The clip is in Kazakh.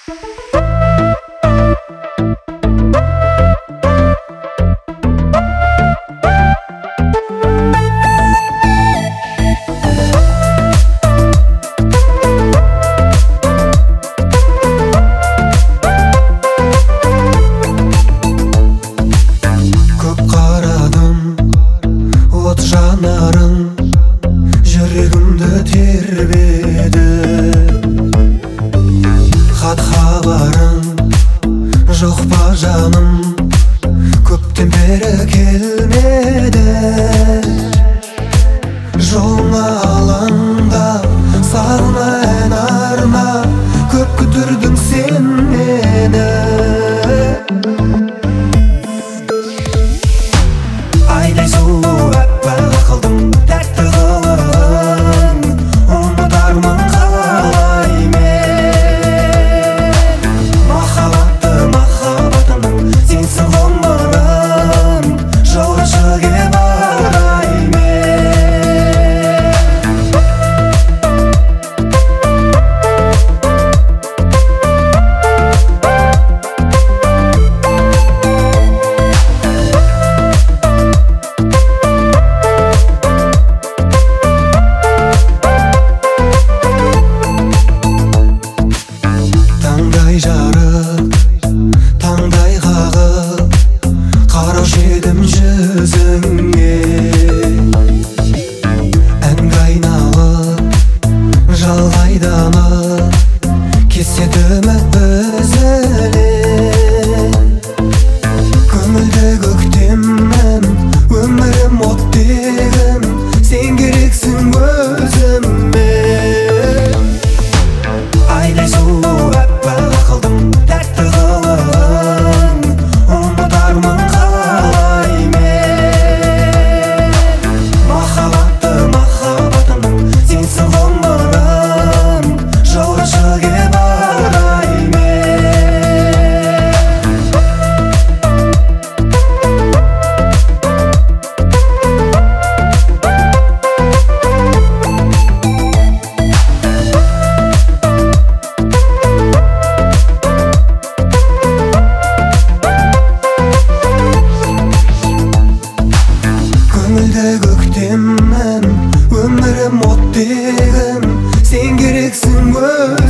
Жүрегімді тербеді. Хат хабарың жоқ па жаным, көптен бері келмеді. Жолыңа алаңдап сағына ән арнап, көп күттірдің сен мені. Айдай сұлу аппақ ақылдың тәтті қылығын ұмытармын қалай мен. Махаббатымның сенсің ғұмырым, жолшыға барай жарық, таңдай қағып қараушы едім жүзіңе. Әнге айналып жалғайданып кетеді үміт үзіле. Көңілді көктемім, өмірім оттегім, сен керексің өзіме. Айдай сұлу аппақ ақылдың тәтті қылығын ұмытармын қалай мен. Махаббатымның сенсің ғұмырым, жолшыға барай көктемім, өмірім оттегім, сен керексің